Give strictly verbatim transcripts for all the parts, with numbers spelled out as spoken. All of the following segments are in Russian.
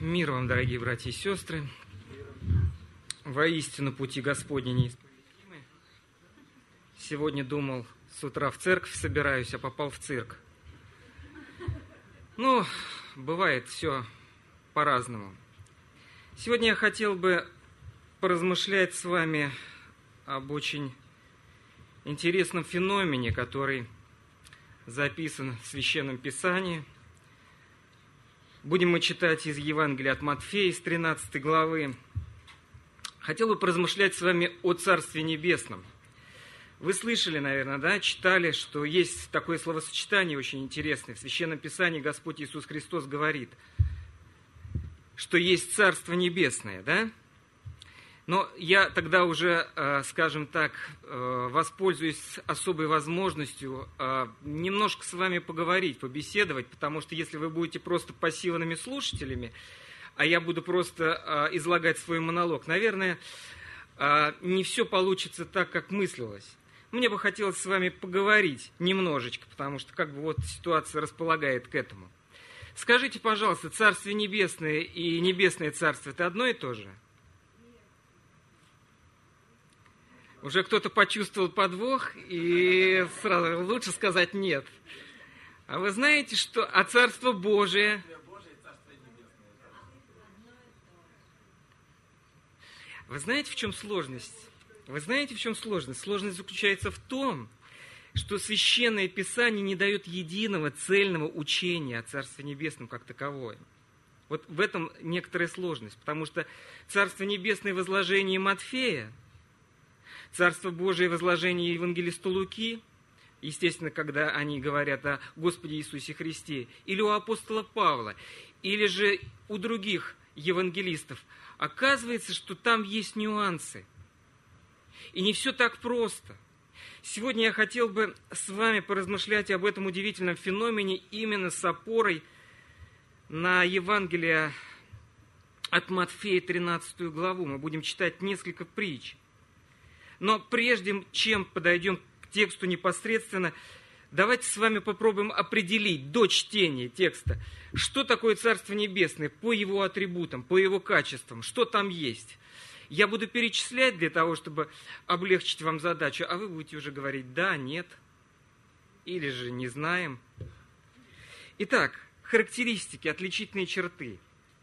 Мир вам, дорогие братья и сестры. Воистину пути Господни неисповедимы. Сегодня думал, с утра в церковь собираюсь, а попал в цирк. Ну, бывает все по-разному. Сегодня я хотел бы поразмышлять с вами об очень интересном феномене, который записан в Священном Писании. Будем мы читать из Евангелия от Матфея, из тринадцатой главы. Хотел бы поразмышлять с вами о Царстве Небесном. Вы слышали, наверное, да, читали, что есть такое словосочетание очень интересное. В Священном Писании Господь Иисус Христос говорит, что есть Царство Небесное, да? Но я тогда уже, скажем так, воспользуюсь особой возможностью немножко с вами поговорить, побеседовать, потому что если вы будете просто пассивными слушателями, а я буду просто излагать свой монолог, наверное, не все получится так, как мыслилось. Мне бы хотелось с вами поговорить немножечко, потому что как бы вот ситуация располагает к этому. Скажите, пожалуйста, Царствие Небесное и Небесное Царство – это одно и то же? Уже кто-то почувствовал подвох, и сразу лучше сказать нет. А вы знаете, что а Царство Божие... Вы знаете, в чем сложность? Вы знаете, в чем сложность? Сложность заключается в том, что Священное Писание не дает единого цельного учения о Царстве Небесном как таковое. Вот в этом некоторая сложность, потому что Царство Небесное в изложении Матфея, Царство Божие в изложении евангелиста Луки, естественно, когда они говорят о Господе Иисусе Христе, или у апостола Павла, или же у других евангелистов, оказывается, что там есть нюансы. И не все так просто. Сегодня я хотел бы с вами поразмышлять об этом удивительном феномене именно с опорой на Евангелие от Матфея, тринадцатую главу. Мы будем читать несколько притч. Но прежде чем подойдем к тексту непосредственно, давайте с вами попробуем определить до чтения текста, что такое Царство Небесное по его атрибутам, по его качествам, что там есть. Я буду перечислять для того, чтобы облегчить вам задачу, а вы будете уже говорить «да», «нет» или же «не знаем». Итак, характеристики, отличительные черты.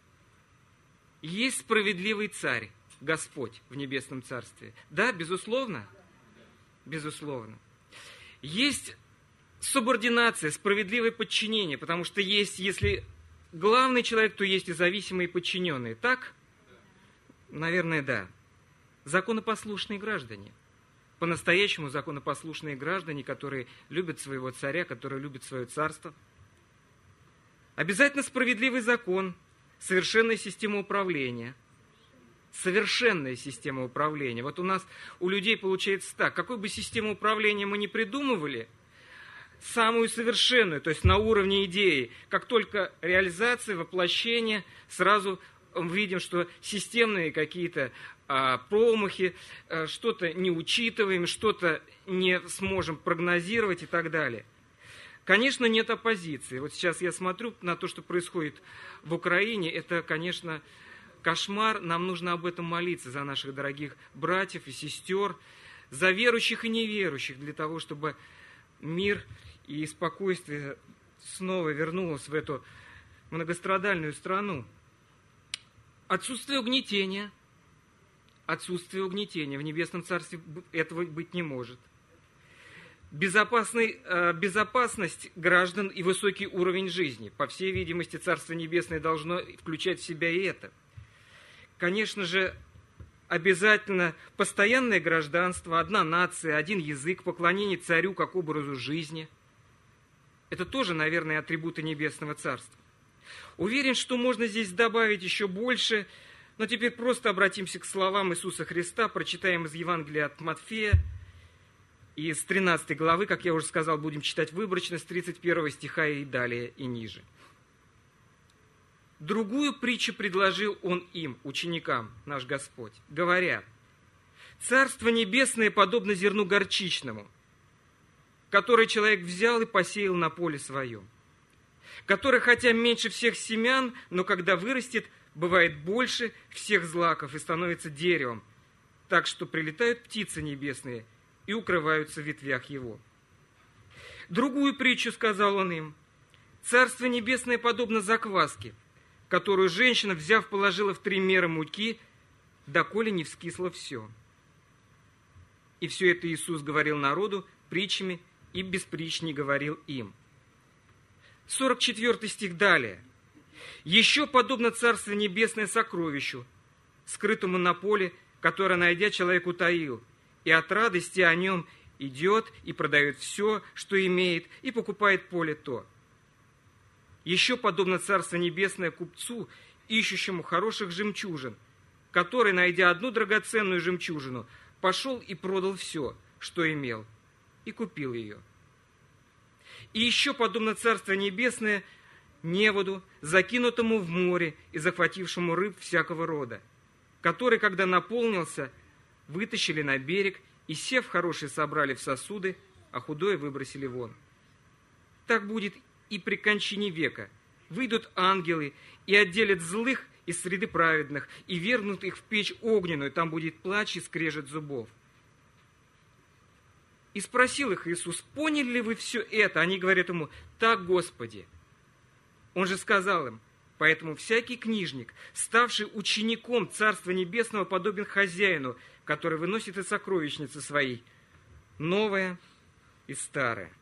Есть справедливый царь, Господь в Небесном Царстве. Да, безусловно? Безусловно. Есть субординация, справедливое подчинение, потому что есть, если главный человек, то есть и зависимые подчиненные. Так? Наверное, да. Законопослушные граждане. По-настоящему законопослушные граждане, которые любят своего царя, которые любят свое царство. Обязательно справедливый закон, совершенная система управления. Совершенная система управления. Вот у нас, у людей получается так, какой бы систему управления мы ни придумывали, самую совершенную, то есть на уровне идеи, как только реализация, воплощение, сразу мы видим, что системные какие-то а, промахи, а, что-то не учитываем, что-то не сможем прогнозировать и так далее. Конечно, нет оппозиции. Вот сейчас я смотрю на то, что происходит в Украине, это, конечно, кошмар, нам нужно об этом молиться за наших дорогих братьев и сестер, за верующих и неверующих, для того, чтобы мир и спокойствие снова вернулось в эту многострадальную страну. Отсутствие угнетения. Отсутствие угнетения. В Небесном Царстве этого быть не может. Безопасный, э, безопасность граждан и высокий уровень жизни. По всей видимости, Царство Небесное должно включать в себя и это. Конечно же, обязательно постоянное гражданство, одна нация, один язык, поклонение царю как образу жизни. Это тоже, наверное, атрибуты Небесного Царства. Уверен, что можно здесь добавить еще больше, но теперь просто обратимся к словам Иисуса Христа, прочитаем из Евангелия от Матфея, и с тринадцатой главы, как я уже сказал, будем читать выборочно, с тридцать первого стиха и далее, и ниже. Другую притчу предложил Он им, ученикам, наш Господь, говоря: «Царство Небесное подобно зерну горчичному, которое человек взял и посеял на поле своем. который, хотя меньше всех семян, но когда вырастет, бывает больше всех злаков и становится деревом, так что прилетают птицы небесные и укрываются в ветвях его. Другую притчу сказал он им. Царство небесное подобно закваске, которую женщина, взяв, положила в три меры муки, доколе не вскисло все. И все это Иисус говорил народу притчами, и без притч не говорил им. сорок четвёртый стих далее. «Еще подобно Царство Небесное сокровищу, скрытому на поле, которое, найдя, человек утаил, и от радости о нем идет и продает все, что имеет, и покупает поле то. Еще подобно Царство Небесное купцу, ищущему хороших жемчужин, который, найдя одну драгоценную жемчужину, пошел и продал все, что имел, и купил ее. И еще подобно Царство Небесное неводу, закинутому в море и захватившему рыб всякого рода, который, когда наполнился, вытащили на берег и, сев хорошие, собрали в сосуды, а худое выбросили вон. Так будет и при кончине века. Выйдут ангелы и отделят злых из среды праведных и вергнут их в печь огненную, там будет плач и скрежет зубов». И спросил их Иисус: «Поняли ли вы все это?» Они говорят ему: «Так, Господи». Он же сказал им: «Поэтому всякий книжник, ставший учеником Царства Небесного, подобен хозяину, который выносит из сокровищницы своей новое и старое».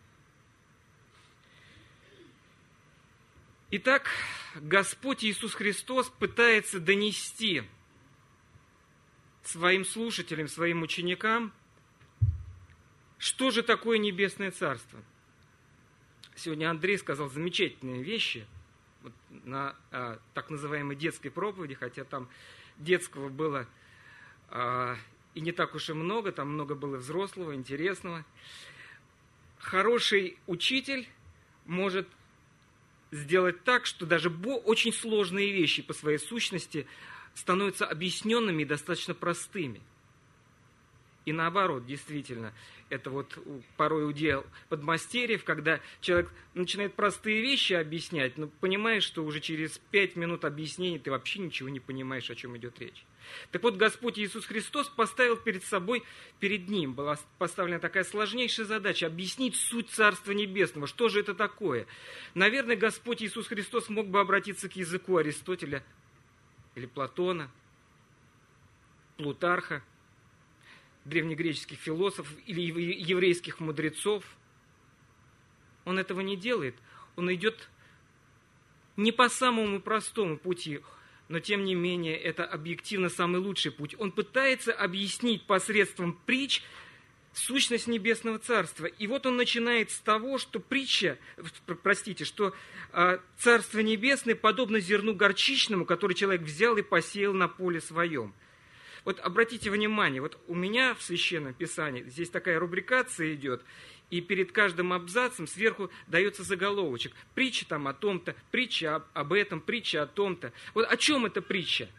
Итак, Господь Иисус Христос пытается донести своим слушателям, своим ученикам, что же такое Небесное Царство. Сегодня Андрей сказал замечательные вещи вот, на а, так называемой детской проповеди, хотя там детского было а, и не так уж и много, там много было взрослого, интересного. Хороший учитель может сделать так, что даже очень сложные вещи по своей сущности становятся объясненными и достаточно простыми. И наоборот, действительно, это вот порой удел подмастерьев, когда человек начинает простые вещи объяснять, но понимаешь, что уже через пять минут объяснений ты вообще ничего не понимаешь, о чем идет речь. Так вот, Господь Иисус Христос поставил перед собой, перед Ним была поставлена такая сложнейшая задача — объяснить суть Царства Небесного. Что же это такое? Наверное, Господь Иисус Христос мог бы обратиться к языку Аристотеля или Платона, Плутарха, древнегреческих философов или еврейских мудрецов. Он этого не делает. Он идет не по самому простому пути, но тем не менее это объективно самый лучший путь. Он пытается объяснить посредством притч сущность Небесного Царства. И вот он начинает с того, что притча, простите, что э, Царство Небесное подобно зерну горчичному, который человек взял и посеял на поле своем. Вот обратите внимание, вот у меня в Священном Писании здесь такая рубрикация идет, и перед каждым абзацем сверху дается заголовочек. Притча там о том-то, притча об, об этом, притча о том-то. Вот о чем эта притча?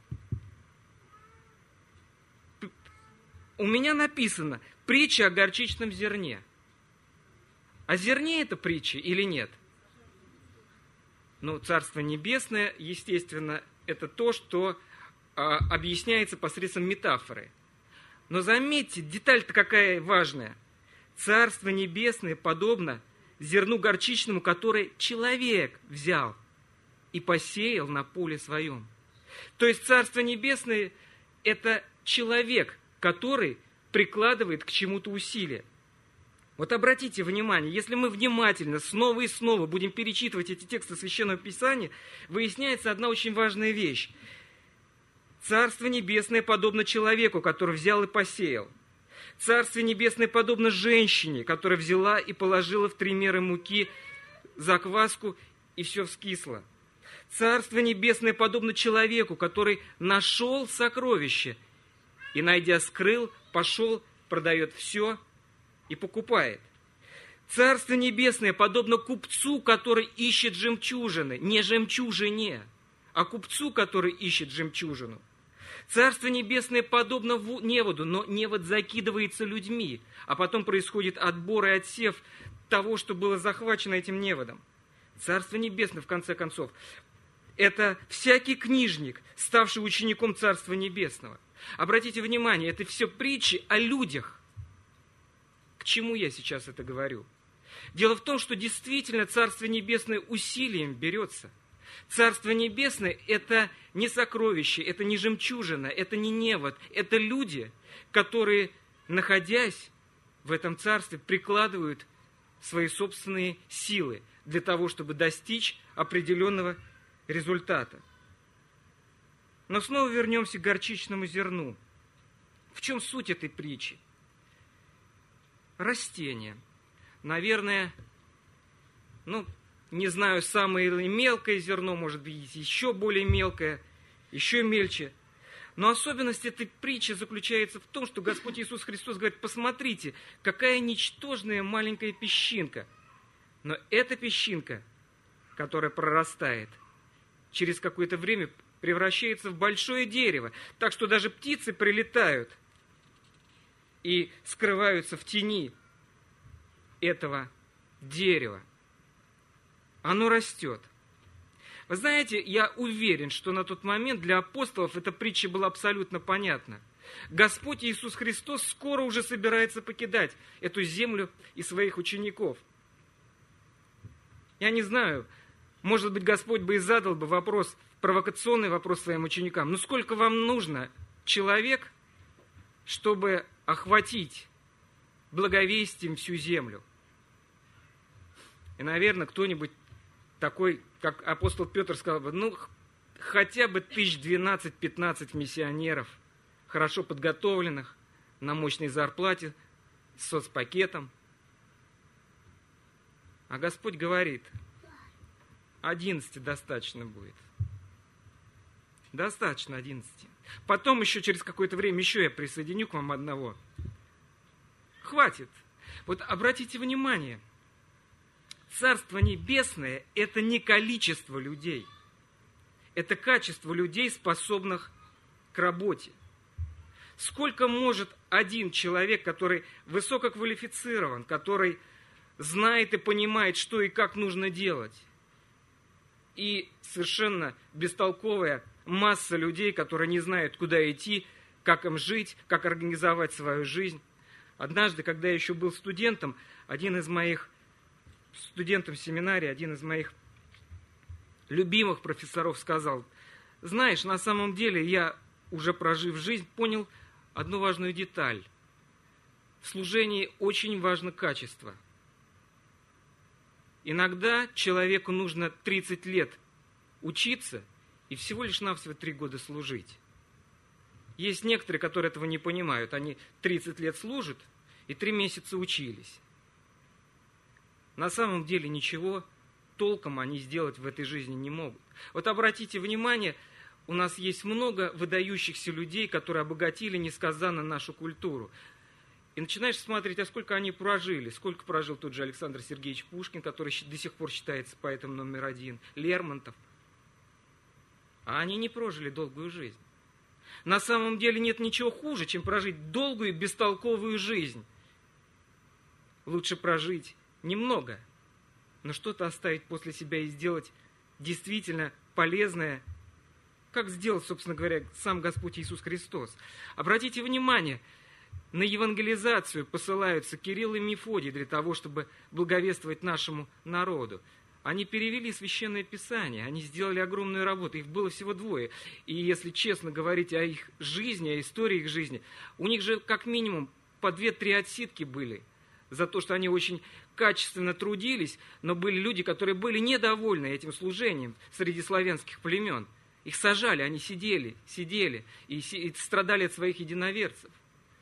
У меня написано притча о горчичном зерне. О зерне это притча или нет? Ну, Царство Небесное, естественно, это то, что объясняется посредством метафоры. Но заметьте, деталь-то какая важная. Царство Небесное подобно зерну горчичному, которое человек взял и посеял на поле своем. То есть Царство Небесное – это человек, который прикладывает к чему-то усилия. Вот обратите внимание, если мы внимательно снова и снова будем перечитывать эти тексты Священного Писания, выясняется одна очень важная вещь. Царство Небесное подобно человеку, который взял и посеял. Царство Небесное подобно женщине, которая взяла и положила в три меры муки закваску, и все вскисло. Царство Небесное подобно человеку, который нашел сокровище и, найдя, скрыл, пошел, продает все и покупает. Царство Небесное подобно купцу, который ищет жемчужины, не жемчужине, а купцу, который ищет жемчужину. Царство Небесное подобно неводу, но невод закидывается людьми, а потом происходит отбор и отсев того, что было захвачено этим неводом. Царство Небесное, в конце концов, это всякий книжник, ставший учеником Царства Небесного. Обратите внимание, это все притчи о людях. К чему я сейчас это говорю? Дело в том, что действительно Царство Небесное усилием берется. Царство Небесное – это не сокровище, это не жемчужина, это не невод, это люди, которые, находясь в этом царстве, прикладывают свои собственные силы для того, чтобы достичь определенного результата. Но снова вернемся к горчичному зерну. В чем суть этой притчи? Растение. Наверное, ну, не знаю, самое мелкое зерно, может быть, еще более мелкое, еще мельче. Но особенность этой притчи заключается в том, что Господь Иисус Христос говорит: посмотрите, какая ничтожная маленькая песчинка. Но эта песчинка, которая прорастает, через какое-то время превращается в большое дерево, так что даже птицы прилетают и скрываются в тени этого дерева. Оно растет. Вы знаете, я уверен, что на тот момент для апостолов эта притча была абсолютно понятна. Господь Иисус Христос скоро уже собирается покидать эту землю и своих учеников. Я не знаю, может быть, Господь бы и задал бы вопрос, провокационный вопрос своим ученикам: ну сколько вам нужно человек, чтобы охватить благовестием всю землю? И, наверное, кто-нибудь такой, как апостол Петр, сказал бы: ну, хотя бы тысяч двенадцать-пятнадцать миссионеров, хорошо подготовленных, на мощной зарплате, с соцпакетом. А Господь говорит: одиннадцати достаточно будет. Достаточно одиннадцати. Потом еще через какое-то время еще я присоединю к вам одного. Хватит. Вот обратите внимание, Царство Небесное – это не количество людей. Это качество людей, способных к работе. Сколько может один человек, который высококвалифицирован, который знает и понимает, что и как нужно делать, и совершенно бестолковая масса людей, которые не знают, куда идти, как им жить, как организовать свою жизнь. Однажды, когда я еще был студентом, один из моих студентом семинарии, один из моих любимых профессоров сказал: знаешь, на самом деле я, уже прожив жизнь, понял одну важную деталь. В служении очень важно качество. Иногда человеку нужно тридцать лет учиться и всего лишь навсего три года служить. Есть некоторые, которые этого не понимают. Они тридцать лет служат и три месяца учились. На самом деле ничего толком они сделать в этой жизни не могут. Вот обратите внимание, у нас есть много выдающихся людей, которые обогатили несказанно нашу культуру. И начинаешь смотреть, а сколько они прожили. Сколько прожил тот же Александр Сергеевич Пушкин, который до сих пор считается поэтом номер один. Лермонтов. А они не прожили долгую жизнь. На самом деле нет ничего хуже, чем прожить долгую бестолковую жизнь. Лучше прожить немного, но что-то оставить после себя и сделать действительно полезное, как сделал, собственно говоря, сам Господь Иисус Христос. Обратите внимание, на евангелизацию посылаются Кирилл и Мефодий для того, чтобы благовествовать нашему народу. Они перевели Священное Писание, они сделали огромную работу, их было всего двое. И если честно говорить о их жизни, о истории их жизни, у них же как минимум по две-три отсидки были за то, что они очень качественно трудились, но были люди, которые были недовольны этим служением среди славянских племен. Их сажали, они сидели, сидели и, и страдали от своих единоверцев.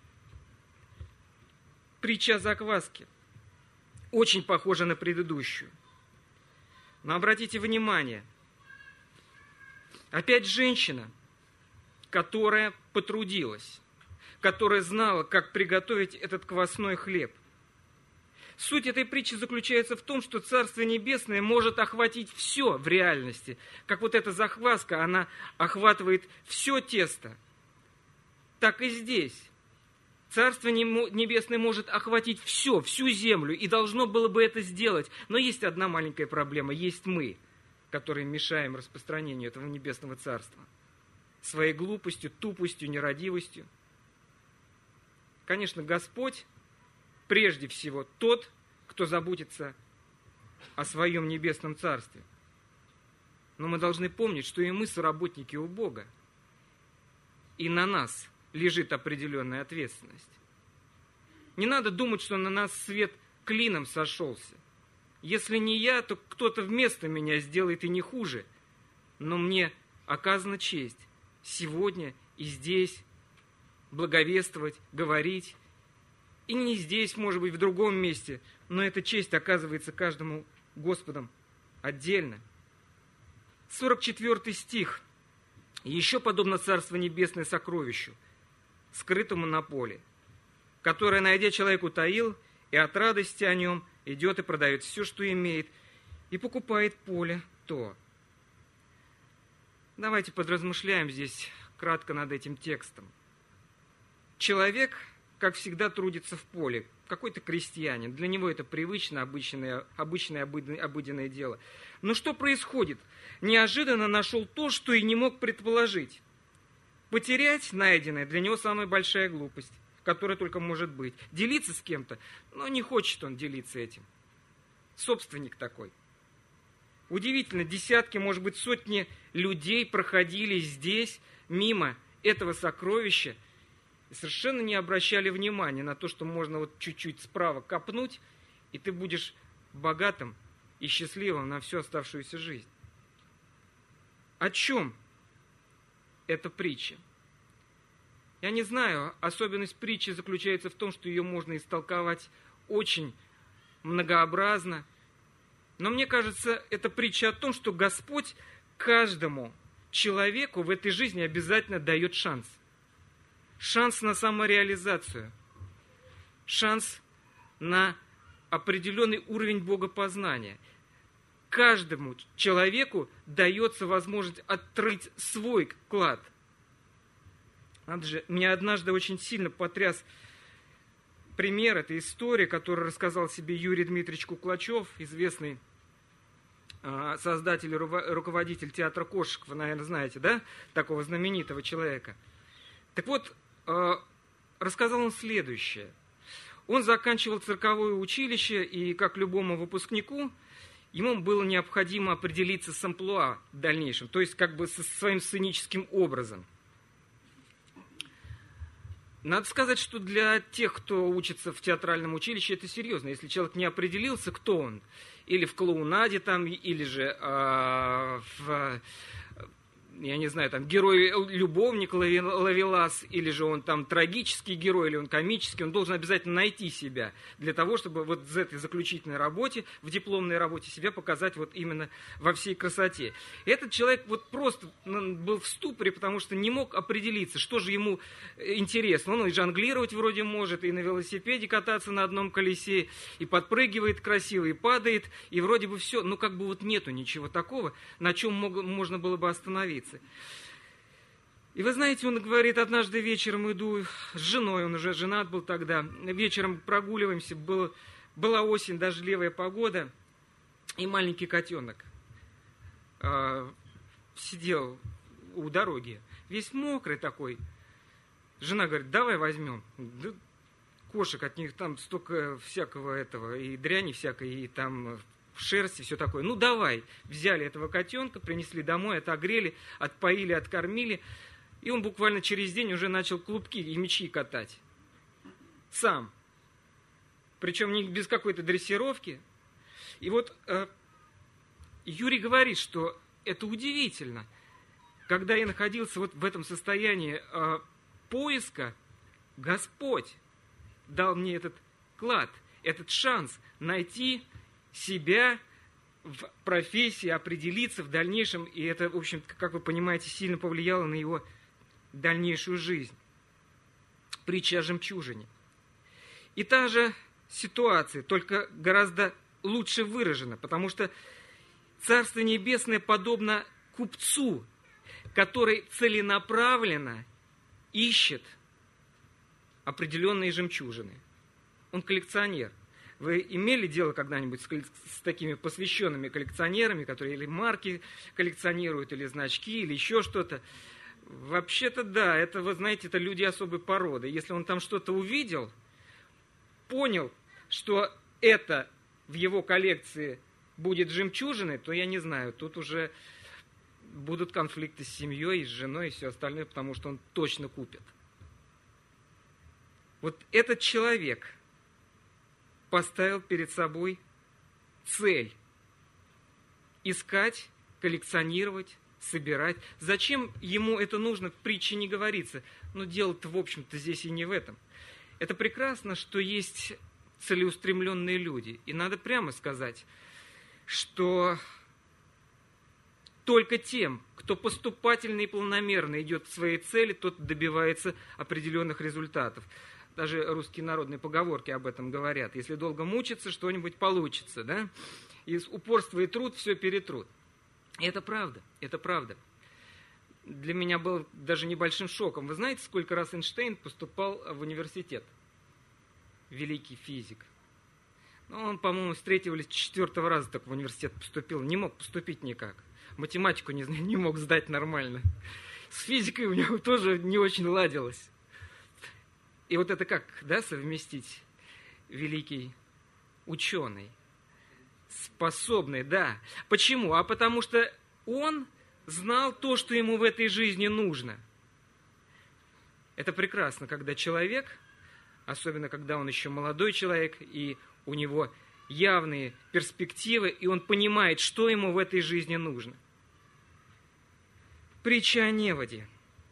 Притча о закваске очень похожа на предыдущую. Но обратите внимание, опять женщина, которая потрудилась, которая знала, как приготовить этот квасной хлеб. Суть этой притчи заключается в том, что Царство Небесное может охватить все в реальности. Как вот эта закваска, она охватывает все тесто. Так и здесь. Царство Небесное может охватить все, всю землю, и должно было бы это сделать. Но есть одна маленькая проблема, есть мы, которые мешаем распространению этого Небесного Царства. Своей глупостью, тупостью, нерадивостью. Конечно, Господь прежде всего тот, кто заботится о своем Небесном Царстве. Но мы должны помнить, что и мы соработники у Бога. И на нас лежит определенная ответственность. Не надо думать, что на нас свет клином сошелся. Если не я, то кто-то вместо меня сделает и не хуже. Но мне оказана честь сегодня и здесь благовествовать, говорить. И не здесь, может быть, в другом месте, но эта честь оказывается каждому Господом отдельно. сорок четвёртый стих. «Еще подобно Царство Небесное сокровищу, скрытому на поле, которое, найдя человек, утаил, и от радости о нем идет и продает все, что имеет, и покупает поле то». Давайте подразмышляем здесь кратко над этим текстом. Человек, как всегда, трудится в поле. Какой-то крестьянин. Для него это привычно, обычное, обычное обыденное дело. Но что происходит? Неожиданно нашел то, что и не мог предположить. Потерять найденное для него самая большая глупость, которая только может быть. Делиться с кем-то, но не хочет он делиться этим. Собственник такой. Удивительно, десятки, может быть, сотни людей проходили здесь, мимо этого сокровища, и совершенно не обращали внимания на то, что можно вот чуть-чуть справа копнуть, и ты будешь богатым и счастливым на всю оставшуюся жизнь. О чем эта притча? Я не знаю, особенность притчи заключается в том, что ее можно истолковать очень многообразно, но мне кажется, это притча о том, что Господь каждому человеку в этой жизни обязательно дает шанс. Шанс на самореализацию, шанс на определенный уровень богопознания. Каждому человеку дается возможность открыть свой вклад. Надо же, меня однажды очень сильно потряс пример, это история, которую рассказал себе Юрий Дмитриевич Куклачев, известный э, создатель и руководитель театра кошек, вы, наверное, знаете, да, такого знаменитого человека. Так вот, э, рассказал он следующее. Он заканчивал цирковое училище, и, как любому выпускнику, ему было необходимо определиться с амплуа в дальнейшем, то есть как бы со своим сценическим образом. Надо сказать, что для тех, кто учится в театральном училище, это серьезно. Если человек не определился, кто он, или в клоунаде, там, или же э, в... я не знаю, там, герой-любовник Ловелас, или же он там трагический герой, или он комический, он должен обязательно найти себя для того, чтобы вот в этой заключительной работе, в дипломной работе себя показать вот именно во всей красоте. И этот человек вот просто был в ступоре, потому что не мог определиться, что же ему интересно. Он и жонглировать вроде может, и на велосипеде кататься на одном колесе, и подпрыгивает красиво, и падает, и вроде бы все, но как бы вот нету ничего такого, на чем мог, можно было бы остановиться. И вы знаете, он говорит, однажды вечером иду с женой, он уже женат был тогда, вечером прогуливаемся, был, была осень, дождливая погода, и маленький котенок э, сидел у дороги, весь мокрый такой. Жена говорит, давай возьмем. Да, кошек, от них там столько всякого этого, и дряни всякой, и там... в шерсти, все такое. Ну, давай. Взяли этого котенка, принесли домой, отогрели, отпоили, откормили. И он буквально через день уже начал клубки и мячи катать. Сам. Причем не без какой-то дрессировки. И вот э, Юрий говорит, что это удивительно. Когда я находился вот в этом состоянии э, поиска, Господь дал мне этот клад, этот шанс найти себя в профессии, определиться в дальнейшем, и это, в общем, как вы понимаете, сильно повлияло на его дальнейшую жизнь. Притча о жемчужине. И та же ситуация, только гораздо лучше выражена, потому что Царство Небесное подобно купцу, который целенаправленно ищет определенные жемчужины. Он коллекционер. Вы имели дело когда-нибудь с, с такими посвященными коллекционерами, которые или марки коллекционируют, или значки, или еще что-то? Вообще-то да, это, вы знаете, это люди особой породы. Если он там что-то увидел, понял, что это в его коллекции будет жемчужиной, то я не знаю, тут уже будут конфликты с семьей, с женой и все остальное, потому что он точно купит. Вот этот человек поставил перед собой цель искать, коллекционировать, собирать. Зачем ему это нужно, в притче не говорится. Но дело-то, в общем-то, здесь и не в этом. Это прекрасно, что есть целеустремленные люди. И надо прямо сказать, что только тем, кто поступательно и планомерно идет к своей цели, тот добивается определенных результатов. Даже русские народные поговорки об этом говорят. Если долго мучиться, что-нибудь получится. Да? И упорство и труд все перетрут. И это правда, это правда. Для меня было даже небольшим шоком. Вы знаете, сколько раз Эйнштейн поступал в университет? Великий физик. Ну, он, по-моему, с третьего или четвертого раза так в университет поступил. Не мог поступить никак. Математику не, не мог сдать нормально. С физикой у него тоже не очень ладилось. И вот это как, да, совместить? Великий ученый, способный, да. Почему? А потому что он знал то, что ему в этой жизни нужно. Это прекрасно, когда человек, особенно когда он еще молодой человек, и у него явные перспективы, и он понимает, что ему в этой жизни нужно. Притча о неводе.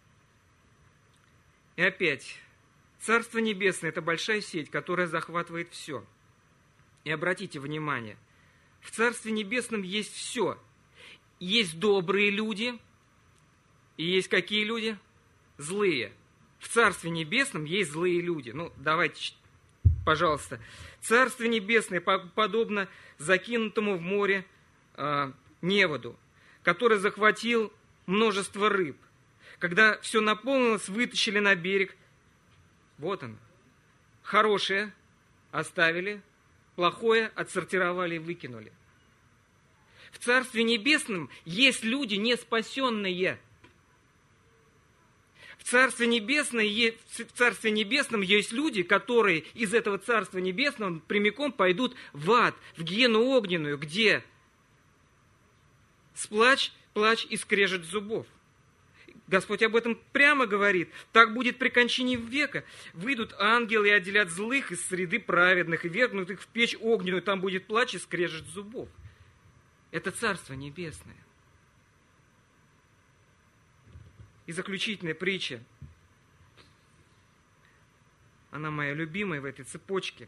И опять, Царство Небесное – это большая сеть, которая захватывает все. И обратите внимание, в Царстве Небесном есть все. Есть добрые люди, и есть какие люди? Злые. В Царстве Небесном есть злые люди. Ну, давайте, пожалуйста. Царство Небесное подобно закинутому в море э, неводу, который захватил множество рыб. Когда все наполнилось, вытащили на берег. Вот оно. Хорошее оставили, плохое отсортировали и выкинули. В Царстве Небесном есть люди не спасенные. В Царстве Небесном, в Царстве Небесном есть люди, которые из этого Царства Небесного прямиком пойдут в ад, в гиену огненную, где сплач, плач и скрежет зубов. Господь об этом прямо говорит. Так будет при кончине века. Выйдут ангелы и отделят злых из среды праведных, и вергнут их в печь огненную, там будет плач и скрежет зубов. Это Царство Небесное. И заключительная притча. Она моя любимая в этой цепочке.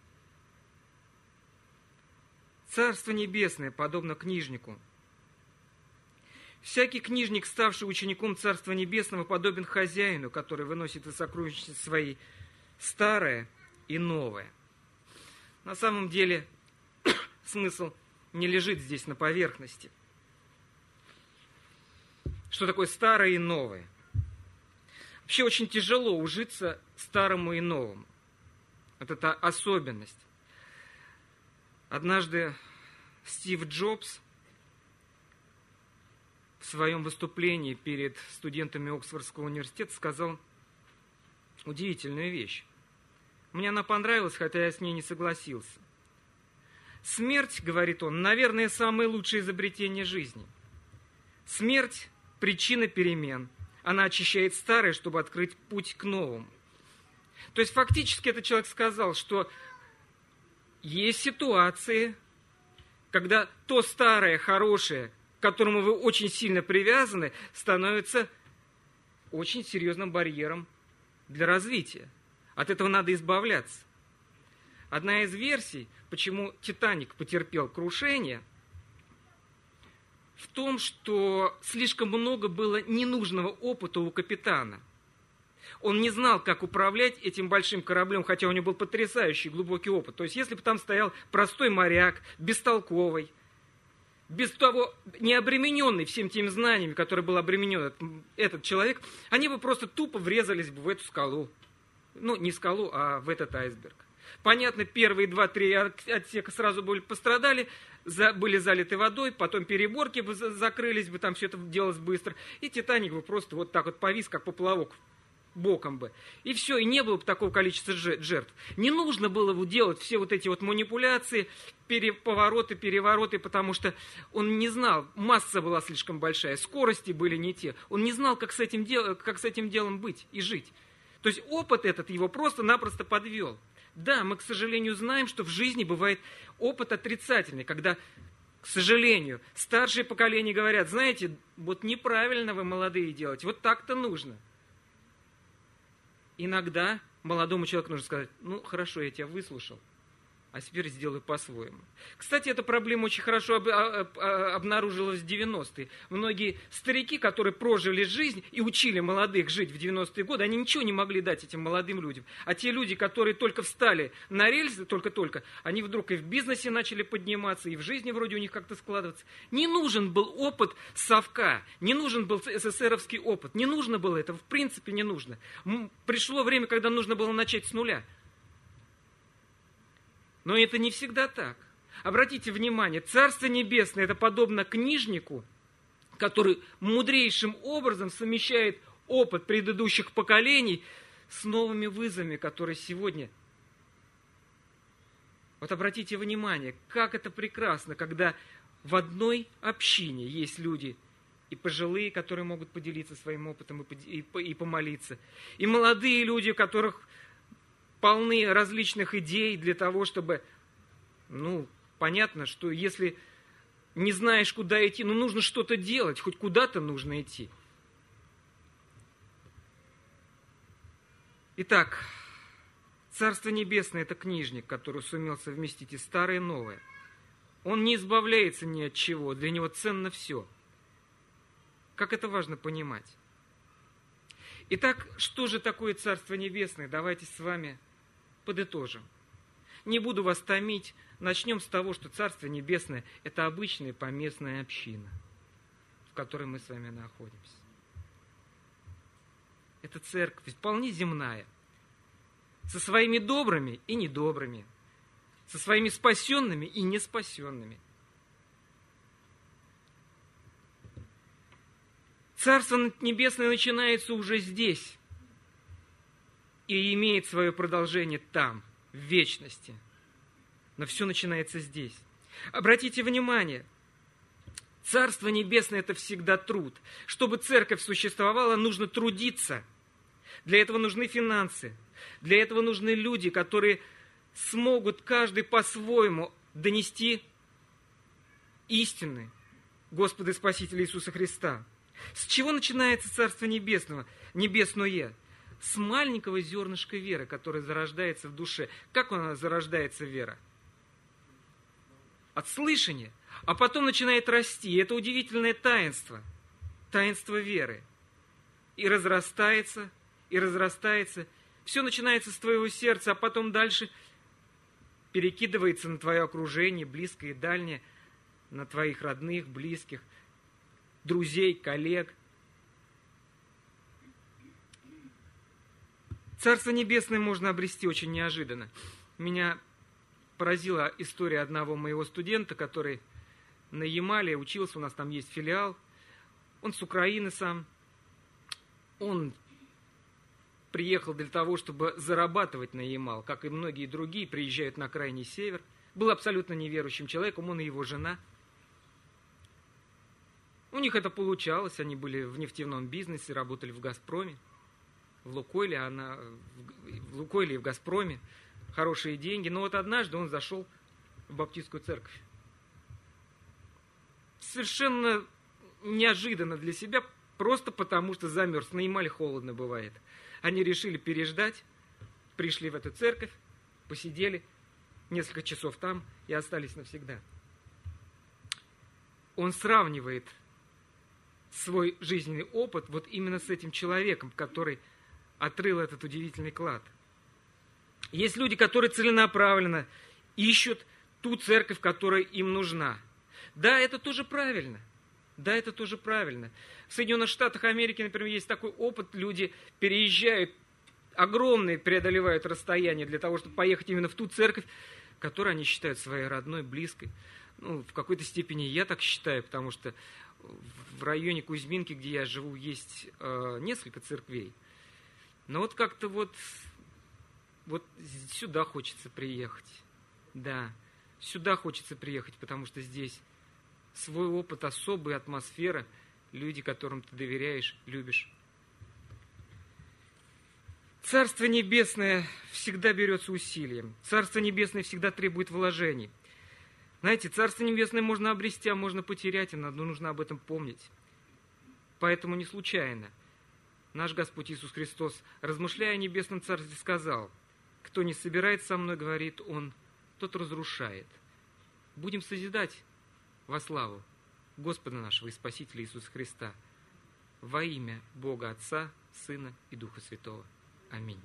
Царство Небесное подобно книжнику. Всякий книжник, ставший учеником Царства Небесного, подобен хозяину, который выносит из сокровищницы своей старое и новое. На самом деле смысл не лежит здесь на поверхности. Что такое старое и новое? Вообще очень тяжело ужиться старому и новому. Вот это особенность. Однажды Стив Джобс в своем выступлении перед студентами Оксфордского университета сказал удивительную вещь. Мне она понравилась, хотя я с ней не согласился. Смерть, говорит он, наверное, самое лучшее изобретение жизни. Смерть – причина перемен. Она очищает старое, чтобы открыть путь к новому. То есть фактически этот человек сказал, что есть ситуации, когда то старое, хорошее, к которому вы очень сильно привязаны, становится очень серьезным барьером для развития. От этого надо избавляться. Одна из версий, почему «Титаник» потерпел крушение, в том, что слишком много было ненужного опыта у капитана. Он не знал, как управлять этим большим кораблем, хотя у него был потрясающий глубокий опыт. То есть, если бы там стоял простой моряк, бестолковый, без того, не обремененный всем теми знаниями, которые был обременен этот, этот человек, они бы просто тупо врезались бы в эту скалу. Ну, не скалу, а в этот айсберг. Понятно, первые два-три отсека сразу были пострадали, за, были залиты водой, потом переборки бы закрылись бы, там все это делалось быстро, и Титаник бы просто вот так вот повис, как поплавок, боком бы. И все, и не было бы такого количества жертв. Не нужно было бы делать все вот эти вот манипуляции, переповороты, перевороты, потому что он не знал, масса была слишком большая, скорости были не те. Он не знал, как с этим, дел, как с этим делом быть и жить. То есть опыт этот его просто-напросто подвел. Да, мы, к сожалению, знаем, что в жизни бывает опыт отрицательный, когда, к сожалению, старшие поколения говорят, знаете, вот неправильно вы, молодые, делаете, вот так-то нужно. Иногда молодому человеку нужно сказать, ну, хорошо, я тебя выслушал, а теперь сделаю по-своему. Кстати, эта проблема очень хорошо об, об, обнаружилась в девяностые. Многие старики, которые прожили жизнь и учили молодых жить в девяностые годы, они ничего не могли дать этим молодым людям. А те люди, которые только встали на рельсы, только-только, они вдруг и в бизнесе начали подниматься, и в жизни вроде у них как-то складываться. Не нужен был опыт совка, не нужен был эсэсэровский опыт, не нужно было этого, в принципе не нужно. Пришло время, когда нужно было начать с нуля. Но это не всегда так. Обратите внимание, Царство Небесное – это подобно книжнику, который мудрейшим образом совмещает опыт предыдущих поколений с новыми вызовами, которые сегодня. Вот обратите внимание, как это прекрасно, когда в одной общине есть люди и пожилые, которые могут поделиться своим опытом и, и, и помолиться, и молодые люди, у которых полны различных идей для того, чтобы, ну, понятно, что если не знаешь, куда идти, ну, нужно что-то делать, хоть куда-то нужно идти. Итак, Царство Небесное – это книжник, который сумел совместить и старое, и новое. Он не избавляется ни от чего, для него ценно все. Как это важно понимать. Итак, что же такое Царство Небесное? Давайте с вами подытожим. Не буду вас томить. Начнем с того, что Царство Небесное – это обычная поместная община, в которой мы с вами находимся. Это церковь, вполне земная, со своими добрыми и недобрыми, со своими спасенными и неспасенными. Царство Небесное начинается уже здесь и имеет свое продолжение там, в вечности. Но все начинается здесь. Обратите внимание, Царство Небесное – это всегда труд. Чтобы церковь существовала, нужно трудиться. Для этого нужны финансы. Для этого нужны люди, которые смогут каждый по-своему донести истины Господа и Спасителя Иисуса Христа. С чего начинается Царство Небесного, Небесное? С маленького зернышка веры, которое зарождается в душе. Как она зарождается, вера? От слышания. А потом начинает расти. И это удивительное таинство. Таинство веры. И разрастается, и разрастается. Все начинается с твоего сердца, а потом дальше перекидывается на твое окружение, близкое и дальнее, на твоих родных, близких, друзей, коллег. Царство Небесное можно обрести очень неожиданно. Меня поразила история одного моего студента, который на Ямале учился, у нас там есть филиал. Он с Украины сам. Он приехал для того, чтобы зарабатывать на Ямал, как и многие другие, приезжают на крайний север. Был абсолютно неверующим человеком, он и его жена. У них это получалось, они были в нефтяном бизнесе, работали в «Газпроме», в «Лукойле», она, в «Лукойле» и в «Газпроме». Хорошие деньги. Но вот однажды он зашел в баптистскую церковь. Совершенно неожиданно для себя, просто потому что замерз. На Ямале холодно бывает. Они решили переждать, пришли в эту церковь, посидели несколько часов там и остались навсегда. Он сравнивает свой жизненный опыт вот именно с этим человеком, который отрыл этот удивительный клад. Есть люди, которые целенаправленно ищут ту церковь, которая им нужна. Да, это тоже правильно. Да, это тоже правильно. В Соединенных Штатах Америки, например, есть такой опыт. Люди переезжают огромные преодолевают расстояния для того, чтобы поехать именно в ту церковь, которую они считают своей родной, близкой. Ну, в какой-то степени я так считаю, потому что в районе Кузьминки, где я живу, есть э, несколько церквей. Но вот как-то вот, вот сюда хочется приехать. Да, сюда хочется приехать, потому что здесь свой опыт, особая атмосфера, люди, которым ты доверяешь, любишь. Царство Небесное всегда берется усилием. Царство Небесное всегда требует вложений. Знаете, Царство Небесное можно обрести, а можно потерять, и нужно об этом помнить. Поэтому не случайно наш Господь Иисус Христос, размышляя о Небесном Царстве, сказал: «Кто не собирает со мной, говорит Он, тот разрушает». Будем созидать во славу Господа нашего и Спасителя Иисуса Христа во имя Бога Отца, Сына и Духа Святого. Аминь.